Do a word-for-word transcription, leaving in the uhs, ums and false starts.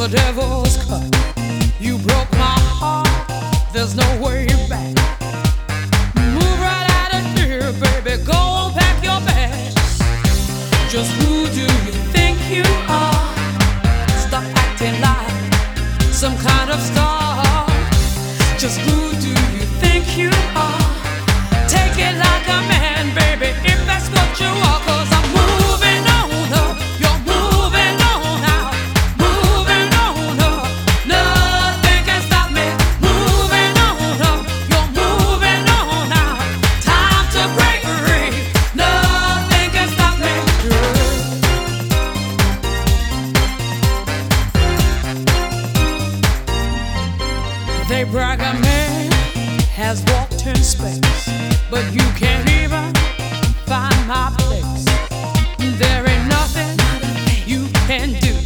the devil's cut. You broke my heart, there's no way back. Move right out of here, baby, go on, pack your bags. Just who do you think you are? Stop acting like some kind of star. Just who do you think you are? Take it like a man, baby, if that's what you are. 'Cause I'm moving on up, you're moving on out, moving on up, nothing can stop me. Moving on up, you're moving on out, time to break free, nothing can stop me. They brag a man has walked in space, but you can't even find my place. There ain't nothing you can do.